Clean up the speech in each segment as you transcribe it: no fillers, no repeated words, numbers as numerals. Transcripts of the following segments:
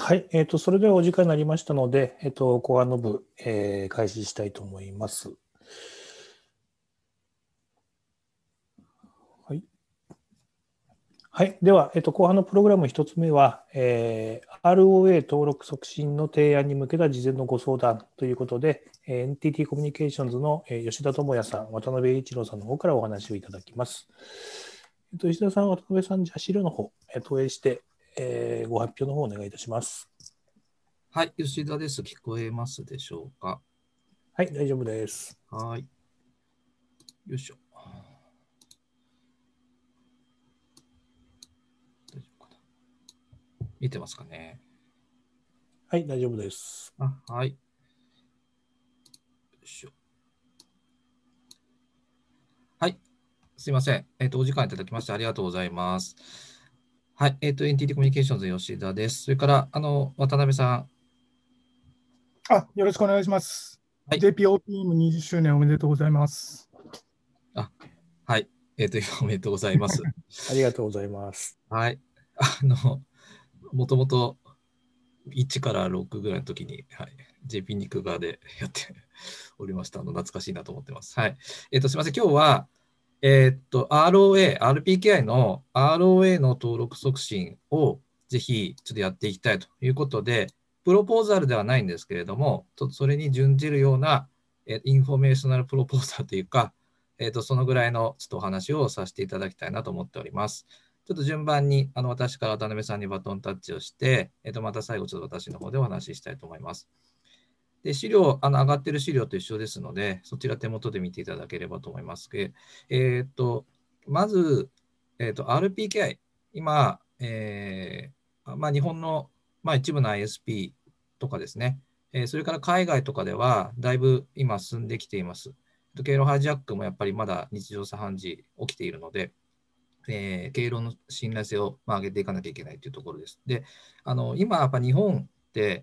はい、それではお時間になりましたので、後半の部、開始したいと思います。はい。はい、では、後半のプログラム1つ目は、ROA 登録促進の提案に向けた事前のご相談ということで、NTT コミュニケーションズの吉田智也さん、渡辺一郎さんの方からお話をいただきます。吉田さん、渡辺さん、じゃあ資料の方、投影して、ご発表の方をお願いいたします。 はい、吉田です。聞こえますでしょうか。 はい、大丈夫です。 はい。よいしょ。大丈夫かな。見てますかね。 はい、大丈夫です。 はい。よいしょ。はい。すいません。お時間いただきましてありがとうございます。はい。NTT コミュニケーションズ吉田です。それから、渡辺さん。 よろしくお願いします。 はい。 JPOPM20 周年おめでとうございます。 はい。おめでとうございます。 ありがとうございます。 はい。もともと1から6ぐらいの時に、はい、JP 肉側でやっておりました。懐かしいなと思ってます。はい。すみません。今日は、ROA、RPKI の ROA の登録促進をぜひちょっとやっていきたいということで、プロポーザルではないんですけれども、それに準じるようなインフォメーショナルプロポーザルというか、そのぐらいのちょっとお話をさせていただきたいなと思っております。ちょっと順番に私から渡辺さんにバトンタッチをして、また最後ちょっと私の方でお話ししたいと思います。で、資料、上がっている資料と一緒ですので、そちら手元で見ていただければと思いますけど、まず、RPKI、今、日本の、一部の ISP とかですね、それから海外とかでは、だいぶ今進んできています。経路ハイジャックもやっぱりまだ日常茶飯事起きているので、経路の信頼性を上げていかなきゃいけないというところです。で、今、やっぱ日本って、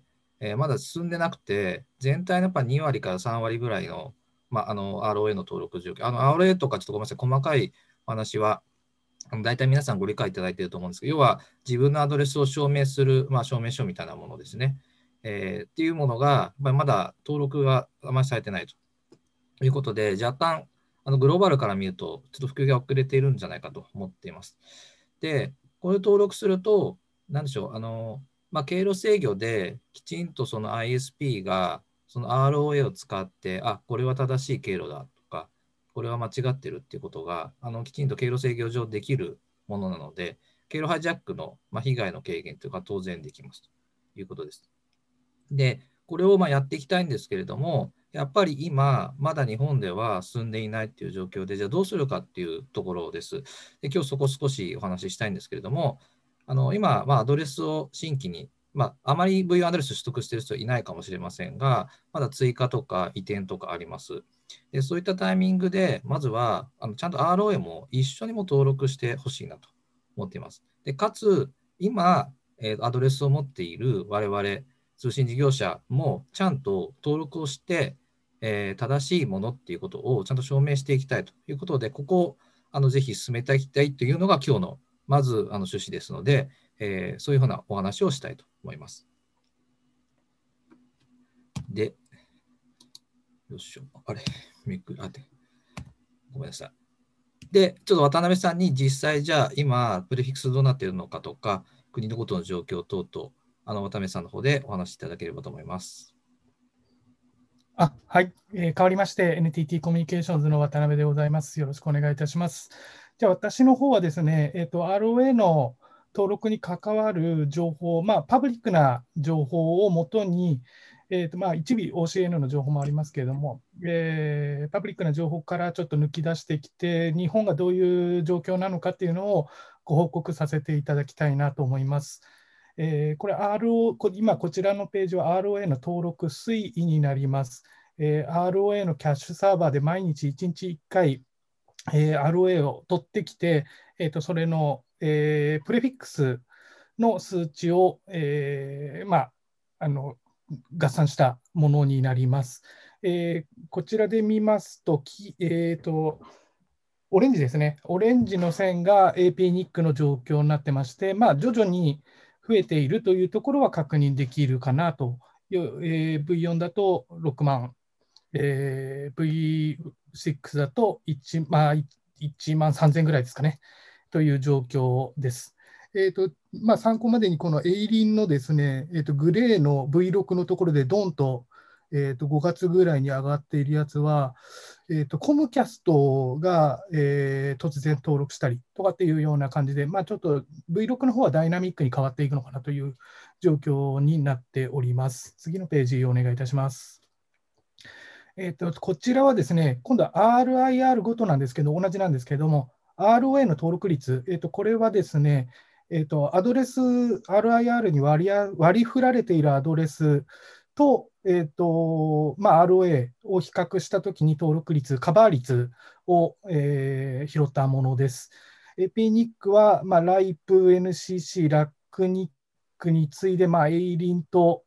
まだ進んでなくて、全体のやっぱ2割から3割ぐらいの、ROA の登録状況、ROA とかちょっとごめんなさい、細かいお話は、大体皆さんご理解いただいていると思うんですけど、要は自分のアドレスを証明する、証明書みたいなものですね。っていうものが、まだ登録があまりされてないということで、若干、グローバルから見ると、ちょっと普及が遅れているんじゃないかと思っています。で、これを登録すると、なんでしょう、経路制御できちんとその ISP がその ROA を使って、これは正しい経路だとか、これは間違ってるっていうことが、きちんと経路制御上できるものなので、経路ハイジャックの、被害の軽減というか当然できますということです。で、これをやっていきたいんですけれども、やっぱり今、まだ日本では進んでいないっていう状況で、じゃあどうするかっていうところです。で、今日そこ少しお話ししたいんですけれども、今、アドレスを新規に、あまり V アドレス取得している人いないかもしれませんが、まだ追加とか移転とかあります。で、そういったタイミングで、まずは、ちゃんと ROA も一緒にも登録してほしいなと思っています。で、かつ、今、アドレスを持っている我々、通信事業者もちゃんと登録をして、正しいものっていうことをちゃんと証明していきたいということで、ここをぜひ進めていきたいというのが今日のまず趣旨ですので、そういうふうなお話をしたいと思います。で、よいしょ、あれ、ごめんなさい。で、ちょっと渡辺さんに実際じゃあ今、プレフィックスどうなっているのかとか、国のことの状況等々、渡辺さんの方でお話しいただければと思います。 はい、変わりまして、NTT コミュニケーションズの渡辺でございます。よろしくお願いいたします。じゃあ、私の方はですね、ROA の登録に関わる情報、パブリックな情報をもとに、一尾 OCN の情報もありますけれども、パブリックな情報からちょっと抜き出してきて、日本がどういう状況なのかっていうのをご報告させていただきたいなと思います。これ、今こちらのページは ROA の登録推移になります。ROA のキャッシュサーバーで毎日1日1回、ROA を取ってきて、それの、プレフィックスの数値を、合算したものになります。こちらで見ますと、オレンジですね。オレンジの線が AP ニックの状況になってまして、徐々に増えているというところは確認できるかなと。V4 だと6万、V6 だと1万3000ぐらいですかね、という状況です。参考までにこのエイリンのですね、グレーの V6 のところでドンと、5月ぐらいに上がっているやつは、コムキャストが、突然登録したりとかっていうような感じで、ちょっと V6 の方はダイナミックに変わっていくのかなという状況になっております。次のページお願いいたします。こちらはですね、今度は RIR ごとなんですけど、同じなんですけれども、ROA の登録率、これはですね、アドレス、RIR に割り振られているアドレスと、ROA を比較したときに登録率、カバー率を、拾ったものです。APNIC は、ライプ、NCC、ラックニックに次いで、エイリンと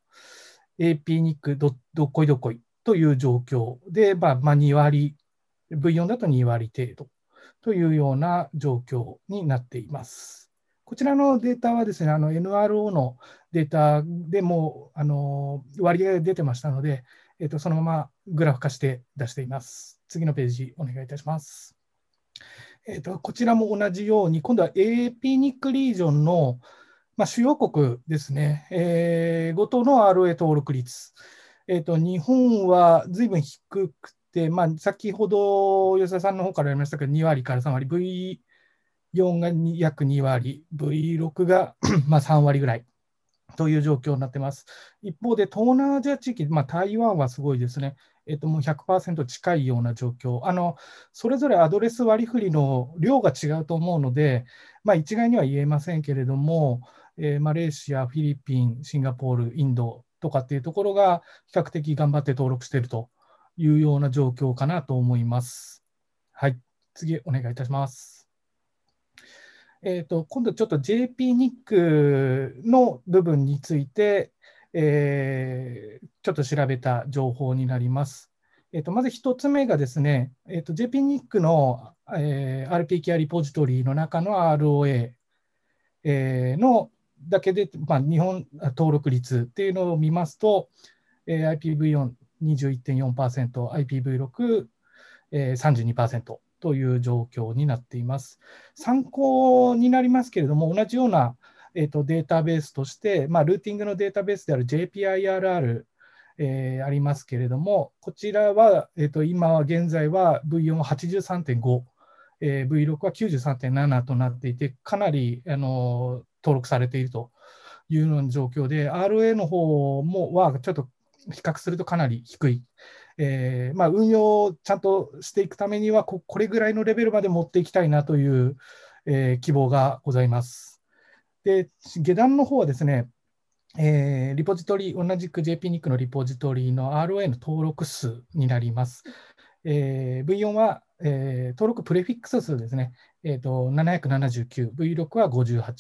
APNIC、どっこいどっこいという状況で、2割、V4 だと2割程度というような状況になっています。こちらのデータはですね、NRO のデータでも割合が出てましたので、そのままグラフ化して出しています。次のページ、お願いいたします。こちらも同じように、今度は APNIC リージョンの、主要国ですね、ごとの RA 登録率。日本はずいぶん低くて、先ほど吉田さんの方からありましたけど、2割から3割、V4 が約2割、V6 が3割ぐらいという状況になっています。一方で、東南アジア地域、台湾はすごいですね。もう 100% 近いような状況。それぞれアドレス割り振りの量が違うと思うので、一概には言えませんけれども、マレーシア、フィリピン、シンガポール、インドとかっていうところが比較的頑張って登録しているというような状況かなと思います。はい、次お願いいたします。今度ちょっと JPNIC の部分について、ちょっと調べた情報になります。まず1つ目がですね、JPNIC の、RPKR リポジトリの中の ROA、のだけで、日本登録率っていうのを見ますと、IPv421.4%、IPv6、32%という状況になっています。参考になりますけれども、同じような、データベースとして、ルーティングのデータベースである JPIRR、ありますけれども、こちらは、今は現在は V4 は 83.5、V6 は 93.7 となっていて、かなり登録されているというような状況で、RA の方はちょっと比較するとかなり低い。運用をちゃんとしていくためにはこれぐらいのレベルまで持っていきたいなという、希望がございます。で、下段の方はですね、リポジトリ、同じく JPNIC のリポジトリの ROA の登録数になります。V4 は、登録プレフィックス数ですね、779、V6 は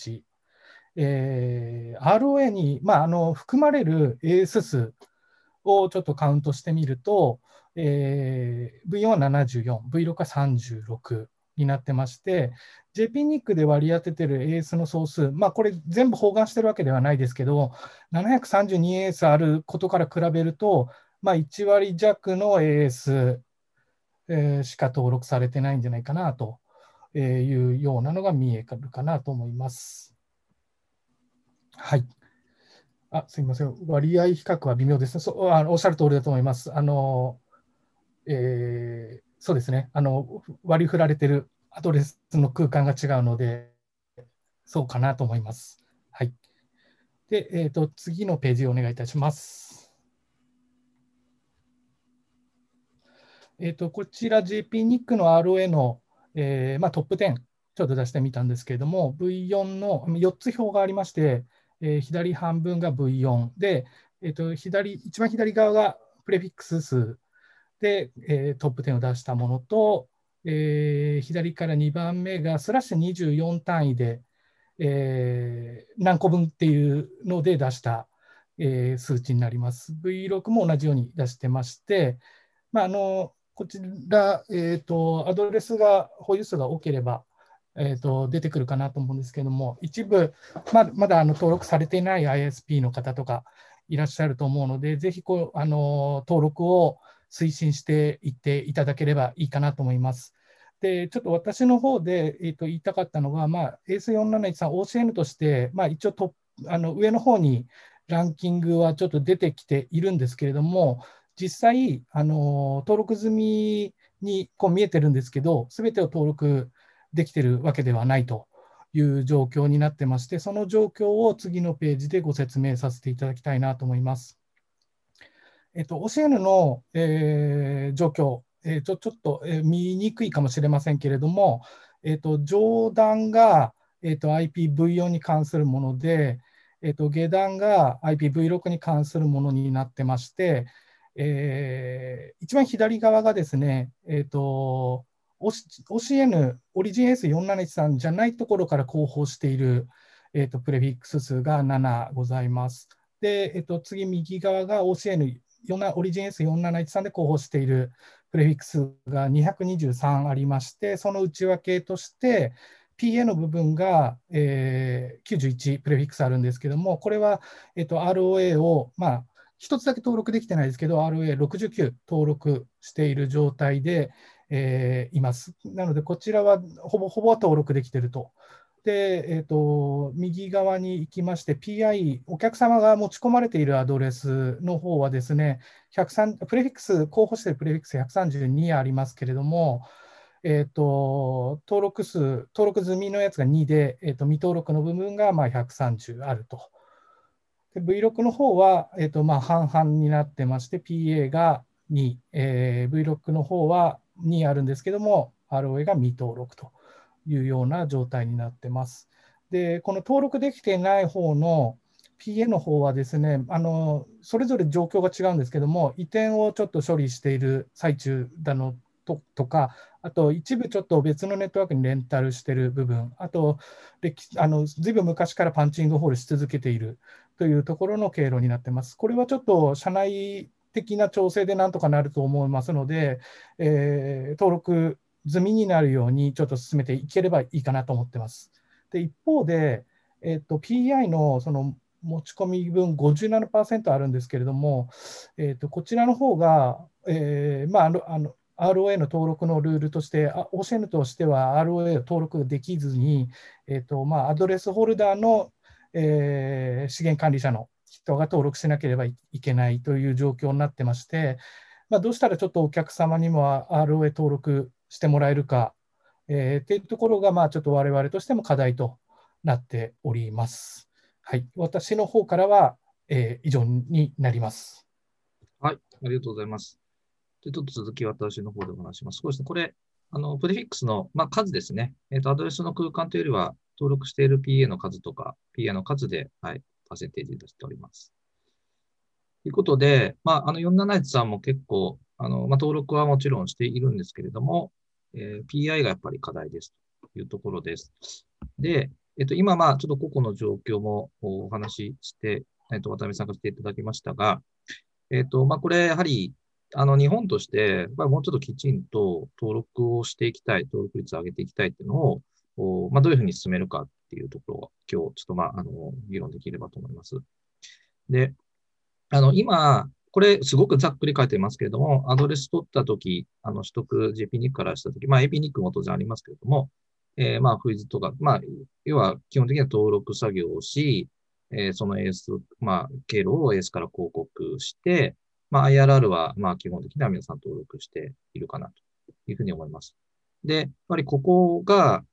58。ROA に、含まれる AS 数をちょっとカウントしてみると、V4 は74、V6 は36になってまして、JPNIC で割り当ててる AS の総数、これ全部包含してるわけではないですけど、732 AS あることから比べると、1割弱の AS、しか登録されてないんじゃないかなというようなのが見えるかなと思います。はい。すみません。割合比較は微妙ですね。おっしゃる通りだと思います。そうですね。割り振られているアドレスの空間が違うので、そうかなと思います。はい。で、次のページをお願いいたします。こちら JPNIC の ROA の、トップ10、ちょっと出してみたんですけれども、V4 の4つ表がありまして、左半分が V4 で、一番左側がプレフィックス数で、トップ10を出したものと、左から2番目がスラッシュ24単位で、何個分っていうので出した、数値になります。V6 も同じように出してまして、こちら、アドレスが保有数が多ければ、 出てくるかなと思うんですけれども、一部、まだ登録されていない ISP の方とかいらっしゃると思うので、ぜひ登録を推進していっていただければいいかなと思います。で、ちょっと私の方で、言いたかったのが、AS471 OCN として、一応上の方にランキングはちょっと出てきているんですけれども、実際、登録済みに見えてるんですけど、すべてを登録できているわけではないという状況になってまして、その状況を次のページでご説明させていただきたいなと思います。OCN の、状況、ちょっと、見にくいかもしれませんけれども、上段が、IPv4 に関するもので、下段が IPv6 に関するものになってまして、一番左側がですね、OCN、オリジン S4713 じゃないところから広報している、プレフィックス数が7ございます。で、次、右側が OCN、オリジン S4713 で広報しているプレフィックスが223ありまして、その内訳として、PA の部分が、91プレフィックスあるんですけども、これは、ROA を、一つだけ登録できてないですけど、ROA69 登録している状態で、います。なので、こちらはほぼ登録できていると。で、右側に行きまして、PI、お客様が持ち込まれているアドレスの方はですね、プレフィックス、候補しているプレフィックス132ありますけれども、登録済みのやつが2で、未登録の部分が130あると。で V6 の方は、半々になってまして、PA が2、V6 の方は2あるんですけども、ROA が未登録というような状態になってます。で、この登録できていない方の PA の方はですね、それぞれ状況が違うんですけども、移転をちょっと処理している最中だのとか、あと一部ちょっと別のネットワークにレンタルしている部分、あとずいぶん昔からパンチングホールし続けているというところの経路になっています。これはちょっと社内的な調整でなんとかなると思いますので、登録済みになるようにちょっと進めていければいいかなと思っています。で一方で、PI のその持ち込み分57%あるんですけれども、こちらの方が、ROA の登録のルールとして、OCN としては ROA を登録できずに、アドレスホルダーの、資源管理者の人が登録しなければいけないという状況になってまして、どうしたらちょっとお客様にも ROA 登録してもらえるか、っていうところが、ちょっと我々としても課題となっております。はい、私の方からは、以上になります。 はい、ありがとうございます。でちょっと続き私の方でお話します。そうですね、これ、プレフィックスの、数ですね。アドレスの空間というよりは、登録している PA の数とか、PA の数で、はい、パーセンテージ出しております。ということで、471さんも結構、登録はもちろんしているんですけれども、PI がやっぱり課題ですというところです。で、今、ちょっと個々の状況もお話しして、渡辺さんがしていただきましたが、これ、やはり、日本として、もうちょっときちんと登録をしていきたい、登録率を上げていきたいっていうのを、どういうふうに進めるかっていうところを、今日、ちょっと議論できればと思います。で、今、これ、すごくざっくり書いてますけれども、アドレス取ったとき、取得 JP ニックからしたとき、AP ニックも当然ありますけれども、フイズとか、要は基本的には登録作業をし、その AS、経路を AS から広告して、IRR は、基本的には皆さん登録しているかなというふうに思います。で、やっぱりここが、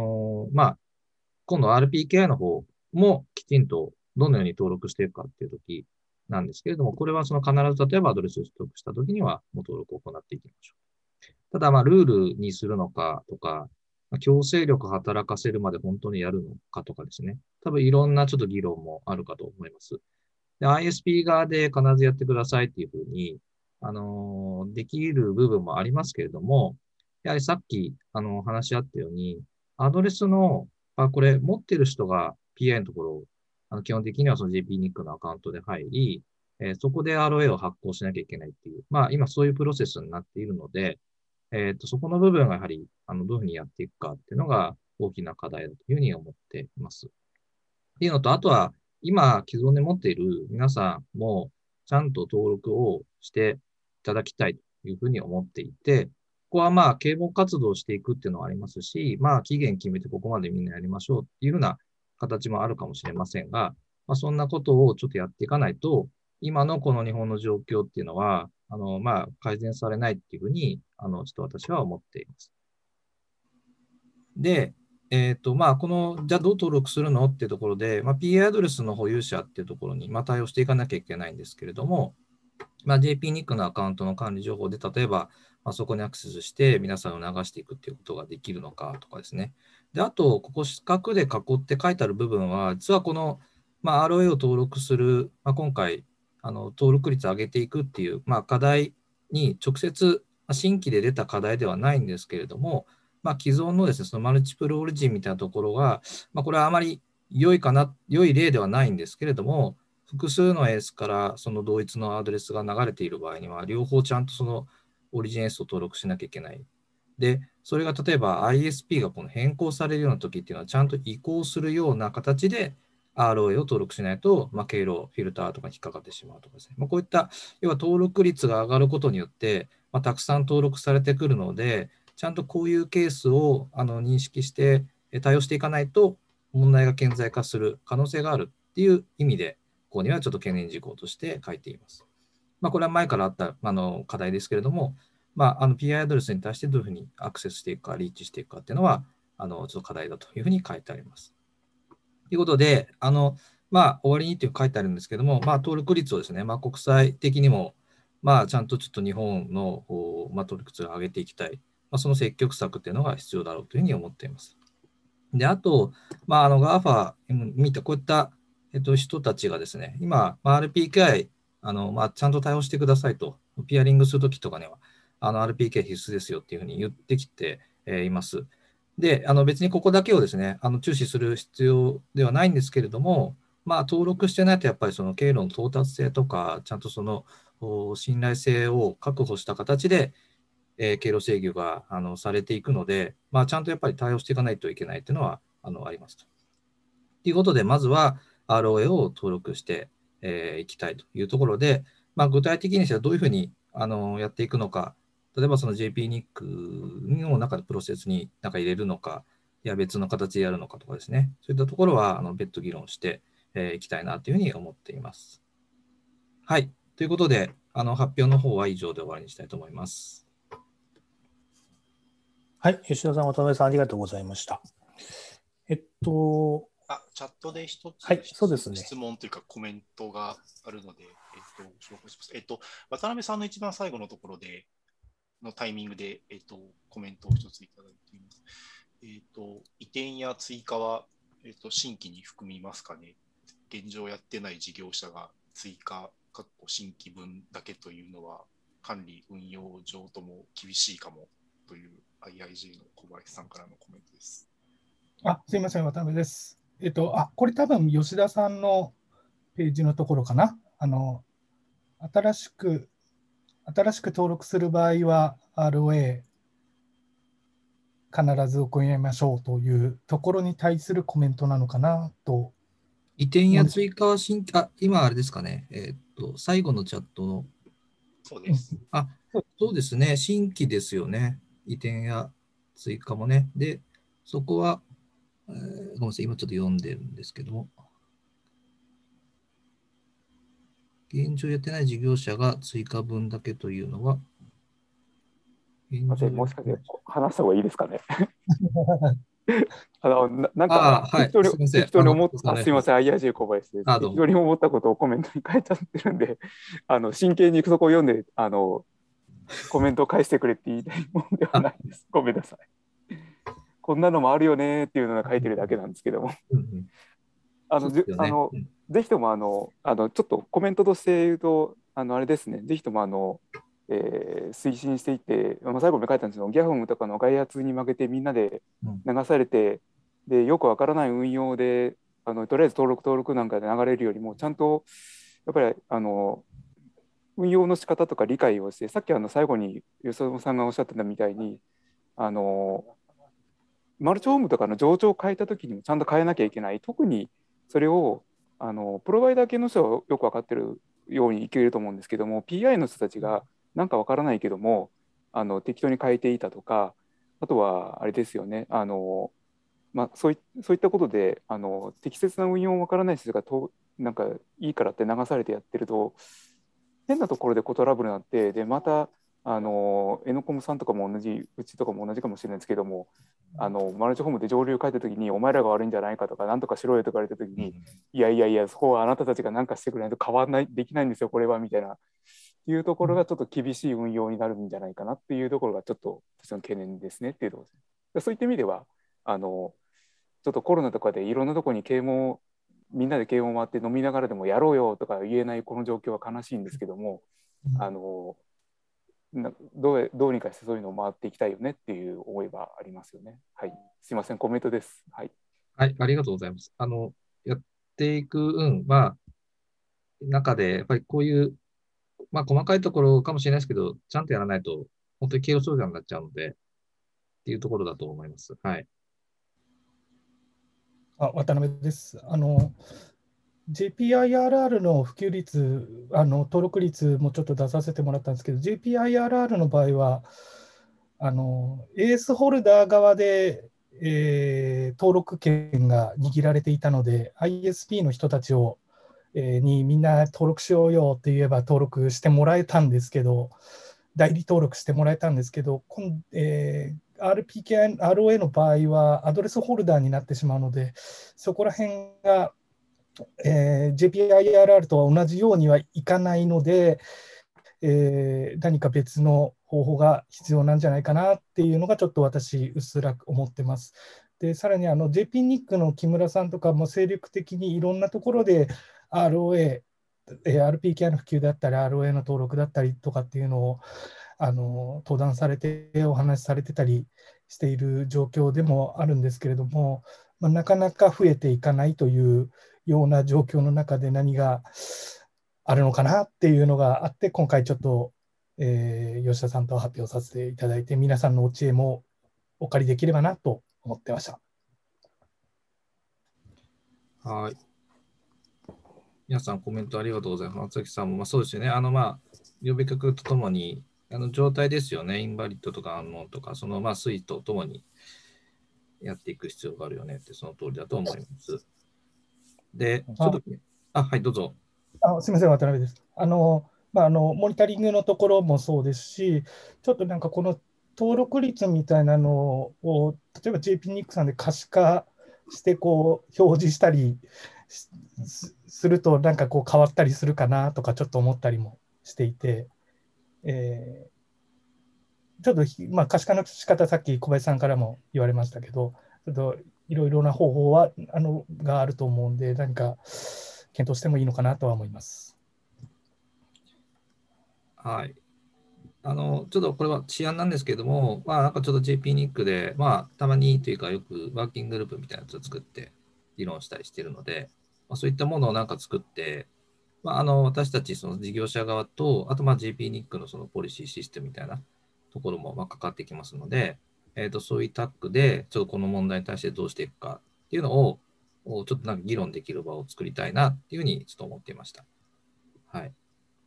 今度 RPKI の方もきちんとどのように登録していくかっていうときなんですけれども、これはその必ず例えばアドレスを取得したときにはもう登録を行っていきましょう。ただ、ルールにするのかとか、強制力働かせるまで本当にやるのかとかですね。多分いろんなちょっと議論もあるかと思います。で、ISP 側で必ずやってくださいっていうふうに、できる部分もありますけれども、やはりさっき、話し合ったように、アドレスの、これ持ってる人が PI のところを、基本的にはその JPNIC のアカウントで入り、そこで ROA を発行しなきゃいけないっていう、今そういうプロセスになっているので、そこの部分がやはり、どういうふうにやっていくかっていうのが、 大きな課題だというふうに思っています。っていうのと、あとは、今、既存で持っている皆さんも、ちゃんと登録をしていただきたいというふうに思っていて、ここはまあ、啓蒙活動をしていくっていうのはありますし、まあ、期限決めてここまでみんなやりましょうっていうような形もあるかもしれませんが、まあ、そんなことをちょっとやっていかないと、今のこの日本の状況っていうのは、まあ、改善されないっていうふうに、ちょっと私は思っています。で、まあ、じゃあどう登録するのっていうところで、まあ、PA アドレスの保有者っていうところに、まあ、対応していかなきゃいけないんですけれども、まあ、JPNIC のアカウントの管理情報で、例えば、まあ、そこにアクセスして皆さんを流していくっていうことができるのかとかですね。で、あと、ここ四角で囲って書いてある部分は、実はこの、まあ、ROA を登録する、まあ、今回、登録率を上げていくっていう、まあ、課題に直接、新規で出た課題ではないんですけれども、まあ、既存のですね、そのマルチプルオリジンみたいなところが、まあ、これはあまり良い例ではないんですけれども、複数のエースからその同一のアドレスが流れている場合には、両方ちゃんとそのオリジンエースを登録しなきゃいけない。で、それが例えば ISP がこの変更されるような時っていうのは、ちゃんと移行するような形で ROA を登録しないと、まあ、経路、フィルターとかに引っかかってしまうとかですね。まあ、こういった、要は登録率が上がることによって、まあ、たくさん登録されてくるので、ちゃんとこういうケースを認識して対応していかないと問題が顕在化する可能性があるっていう意味で、ここにはちょっと懸念事項として書いています。まあ、これは前からあった課題ですけれども、まあ、PI アドレスに対してどういうふうにアクセスしていくか、リーチしていくかっていうのは、ちょっと課題だというふうに書いてあります。ということで、まあ、終わりにっていう書いてあるんですけども、まあ、登録率をですね、まあ、国際的にも、まあ、ちゃんとちょっと日本の、まあ、登録率を上げていきたい。まあ、その積極策っていうのが必要だろうというふうに思っています。で、あと、まあ、GAFA 見たこういった、人たちがですね、今、RPKI、まあ、ちゃんと対応してくださいと、ピアリングするときとかには、RPK 必須ですよっていうふうに言ってきて、います。で、別にここだけをですね、注視する必要ではないんですけれども、まあ、登録してないと、やっぱりその経路の到達性とか、ちゃんとその信頼性を確保した形で、経路制御がされていくので、まあ、ちゃんとやっぱり対応していかないといけないというのはありますと。ということで、まずは ROA を登録していきたいというところで、まあ、具体的にはどういうふうにやっていくのか、例えばその JPNIC の中でプロセスに入れるのか、いや別の形でやるのかとかですね、そういったところは別途議論していきたいなというふうに思っています。はい。ということで、発表の方は以上で終わりにしたいと思います。 はい、吉田さん、渡辺さん、ありがとうございました。 チャットで一つ、 はい、そうですね。 質問というかコメントがあるので、紹介します。渡辺さんの一番最後のところで、のタイミングで、コメントを一ついただいています。移転や追加は、新規に含みますかね。現状やってない事業者が追加、新規分だけというのは、管理運用上とも厳しいかもという IIJ の小林さんからのコメントです。 すいません、渡辺です。これ多分吉田さんのページのところかな。新しく登録する場合は ROA 必ず行いましょうというところに対するコメントなのかなと。 移転や追加は今あれですかね。最後のチャットの。 そうです。 そうですね。新規ですよね。移転や追加もね。で、そこは、ごめんなさい。今ちょっと読んでるんですけども。現状やってない事業者が追加分だけというのは、 もしかして話した方がいいですかね。なんか適当に思った、すみません、IIJ 小林です。適当に思ったことをコメントに書いちゃってるんで、真剣にそこを読んで、コメントを返してくれって言いたいものではないです。ごめんなさい。こんなのもあるよねっていうのが書いてるだけなんですけども。ぜひともちょっとコメントとして言うと、あれですね、ぜひとも推進していって、最後に書いたんですけど、ギャフムとかの外圧に負けてみんなで流されて、でよくわからない運用でとりあえず登録なんかで流れるよりも、ちゃんとやっぱり運用の仕方とか理解をして、さっき最後に吉野さんがおっしゃってたみたいに、 マルチホームとかの情緒を変えたときにもちゃんと変えなきゃいけない。特にそれをプロバイダー系の人はよく分かってるようにいけると思うんですけども、 PI の人たちがなんか分からないけども適当に変えていたとか、あとはあれですよね、そういったことで適切な運用を分からない人がなんかいいからって流されてやってると、変なところでトラブルになって、でまたエノコムさんとかも同じ、うちとかも同じかもしれないですけども、マルチホームで上流書いたときにお前らが悪いんじゃないかとか、なんとかしろよとか言われたときに、いやいやいや、そこはあなたたちが何かしてくれないと変わらない、できないんですよこれはみたいないうところがちょっと厳しい運用になるんじゃないかなっていうところがちょっと私の懸念ですねっていうところですね。そういった意味ではちょっとコロナとかでいろんなところにみんなで啓蒙回って飲みながらでもやろうよとか言えないこの状況は悲しいんですけども、どうにかしてそういうのを回っていきたいよねっていう思いはありますよね。はい、すいません、コメントです。はい、 はい、ありがとうございます。やっていく中で、やっぱりこういう、細かいところかもしれないですけど、ちゃんとやらないと、本当に軽症状になっちゃうので、っていうところだと思います。はい。 渡辺です。JPIRR の普及率、登録率もちょっと出させてもらったんですけど、JPIRR の場合は、AS ホルダー側で、登録権が握られていたので、ISP の人たちにみんな登録しようよって言えば登録してもらえたんですけど、代理登録してもらえたんですけど、ROA の場合はアドレスホルダーになってしまうので、そこら辺が、JPIRR とは同じようにはいかないので、何か別の方法が必要なんじゃないかなっていうのがちょっと私うっすら思ってます。でさらにJPNIC の木村さんとかも精力的にいろんなところで RPKI の普及だったり ROA の登録だったりとかっていうのを登壇されてお話しされてたりしている状況でもあるんですけれども、なかなか増えていかないというような状況の中で何があるのかなっていうのがあって、今回ちょっと、吉田さんと発表させていただいて、皆さんのお知恵もお借りできればなと思ってました。 はい。皆さんコメントありがとうございます。松崎さんも、そうですよね。呼びかけとともに、状態ですよね。インバリッドとかアンノンとか、その推移とともにやっていく必要があるよねって、その通りだと思います。で、ちょっと、はい、どうぞ。 すみません、渡辺です。モニタリングのところもそうですし、ちょっとなんかこの登録率みたいなのを、例えば JPNIC さんで可視化して表示したりすると、なんか変わったりするかなとか、ちょっと思ったりもしていて、ちょっと可視化の仕方、さっき小林さんからも言われましたけど、ちょっといろいろな方法はがあると思うんで、何か検討してもいいのかなとは思います。 はい。ちょっとこれは試案なんですけれども、なんかちょっと JPNIC で、たまにというかよくワーキンググループみたいなやつを作って議論したりしているので、そういったものをなんか作って、私たちその事業者側と、あとJPNIC のそのポリシーシステムみたいなところもかかってきますので、そういうタッグで、ちょっとこの問題に対してどうしていくかっていうのを、ちょっとなんか議論できる場を作りたいなっていうふうにちょっと思っていました。はい。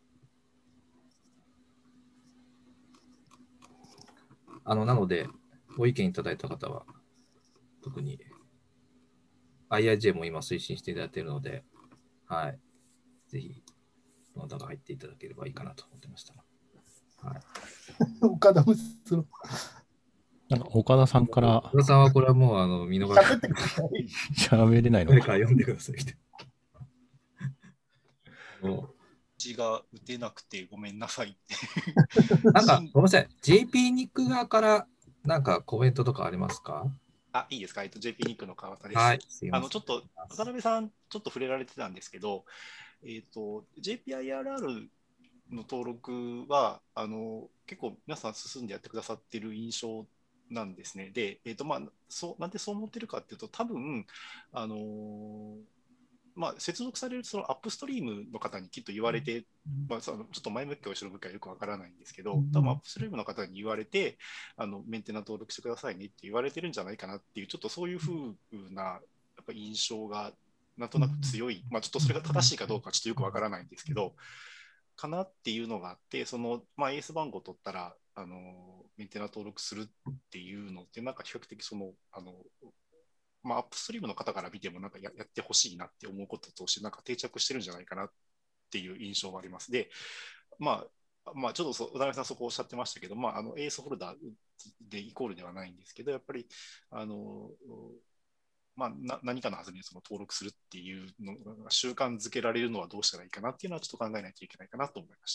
なので、ご意見いただいた方は、特に IIJ も今推進していただいているので、はい。ぜひ、どなたが入っていただければいいかなと思ってました。はい。 岡田息子。 なんか岡田さんから。 岡田さんはこれはもう見逃し。 喋れないの誰か読んでください。 字が打てなくてごめんなさいって。 なんか、ごめんなさい。JPNIC 側からなんかコメントとかありますか？ いいですか。JPNIC の川田です。 はい。 ちょっと、渡辺さん、ちょっと触れられてたんですけど、JPIRR の登録は、結構皆さん進んでやってくださってる印象なんですね。で、なんでそう思ってるかっていうと、多分、 接続されるそのアップストリームの方にきっと言われて、ちょっと前向きか後ろ向きかよくわからないんですけど、多分アップストリームの方に言われて、メンテナ登録してくださいねって言われてるんじゃないかなっていう、ちょっとそういうふうなやっぱ印象がなんとなく強い、ちょっとそれが正しいかどうかちょっとよくわからないんですけど、かなっていうのがあって、エース番号取ったら、メンテナ登録するっていうのって、なんか比較的アップストリームの方から見てもなんかやってほしいなって思うこととしてなんか定着してるんじゃないかなっていう印象があります。で、ちょっと渡辺さんそこおっしゃってましたけど、エースホルダーでイコールではないんですけど、やっぱり何かのはずに登録するっていうのが習慣づけられるのはどうしたらいいかなっていうのはちょっと考えないといけないかなと思いました。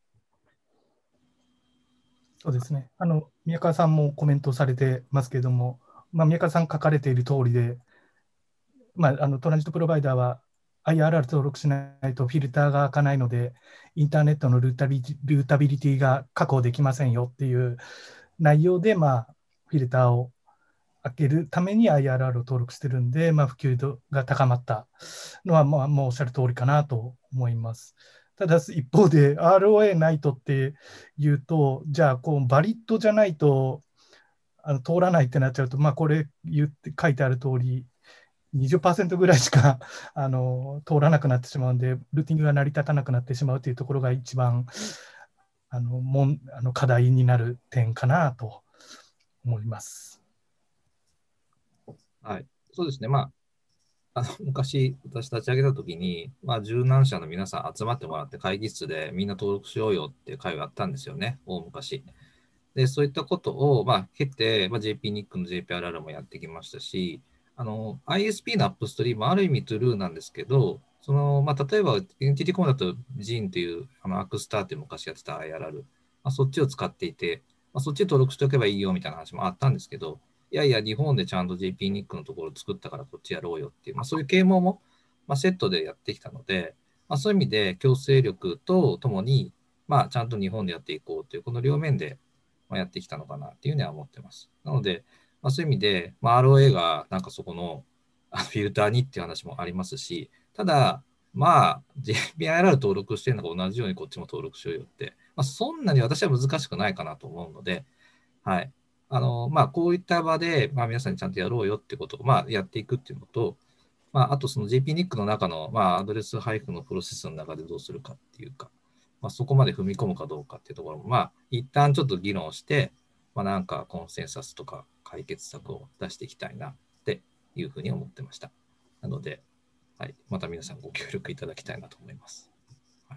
そうですね。宮川さんもコメントされてますけれども、宮川さん書かれている通りで、トランジットプロバイダーは IRR 登録しないとフィルターが開かないので、インターネットのルータビリティが確保できませんよっていう内容で、フィルターを開けるために IRR を登録してるんで、普及度が高まったのは、もうおっしゃる通りかなと思います。ただ一方で ROA ないとっていうと、じゃあバリッドじゃないと通らないってなっちゃうと、これ書いてある通り、20% ぐらいしか通らなくなってしまうんで、ルーティングが成り立たなくなってしまうというところが一番課題になる点かなと思います。 はい、そうですね。昔、私立ち上げたときに、柔軟者の皆さん集まってもらって会議室でみんな登録しようよっていう会があったんですよね、大昔。で、そういったことを、経て、JPNIC の JPRR もやってきましたし、ISP のアップストリーム、ある意味トゥルーなんですけど、例えば、NTT コムだと JIN という、アクスターって昔やってた IRR、そっちを使っていて、そっち登録しておけばいいよみたいな話もあったんですけど、いやいや、日本でちゃんと JPNIC のところを作ったからこっちやろうよっていう、そういう啓蒙も、セットでやってきたので、そういう意味で強制力とともに、ちゃんと日本でやっていこうという、この両面でやってきたのかなっていうのは思ってます。なので、そういう意味で、ROA がなんかそこのフィルターにっていう話もありますし、ただ、JPIRR 登録してるのが同じようにこっちも登録しようよって、そんなに私は難しくないかなと思うので、はい。こういった場で、皆さんにちゃんとやろうよってことを、やっていくっていうのと、あとその JPNIC の中の、アドレス配布のプロセスの中でどうするかっていうか、そこまで踏み込むかどうかっていうところも、一旦ちょっと議論して、なんかコンセンサスとか解決策を出していきたいなっていうふうに思ってました。なので、はい、また皆さんご協力いただきたいなと思います。はい。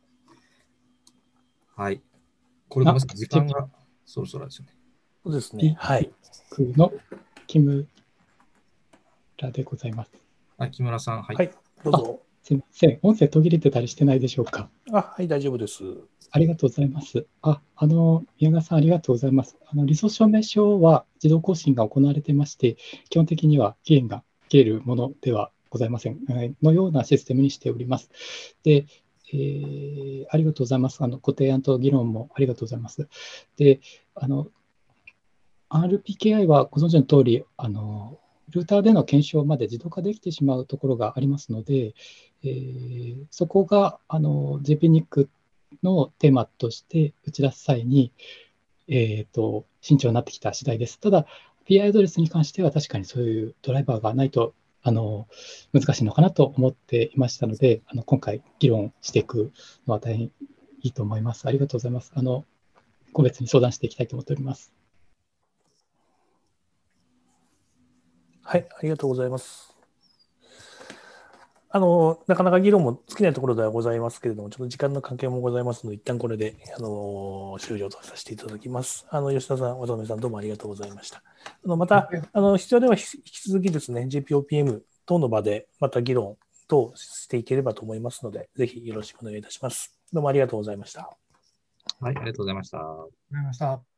はい、これごめんなさい、時間がそろそろですよね。 そうですね。はい。 の木村でございます。 はい、木村さん。はい。 はい、どうぞ。 すみません。音声途切れてたりしてないでしょうか。 はい、大丈夫です。 ありがとうございます。宮川さん、ありがとうございます。リソース証明書は自動更新が行われていまして、基本的には期限が切れるものではございません。のようなシステムにしております。で、ありがとうございます。ご提案と議論もありがとうございます。で、RPKI はご存知の通り、ルーターでの検証まで自動化できてしまうところがありますので、そこがJPNIC のテーマとして打ち出す際に、慎重になってきた次第です。ただ、PI アドレスに関しては確かにそういうドライバーがないと難しいのかなと思っていましたので、今回議論していくのは大変いいと思います。ありがとうございます。個別に相談していきたいと思っております。 はい、ありがとうございます。なかなか議論も尽きないところではございますけれども、ちょっと時間の関係もございますので、一旦これで、終了とさせていただきます。吉田さん、渡辺さん、どうもありがとうございました。また、必要では引き続きですね、JPOPM 等の場でまた議論等していければと思いますので、ぜひよろしくお願いいたします。どうもありがとうございました。 はい、ありがとうございました。 ありがとうございました。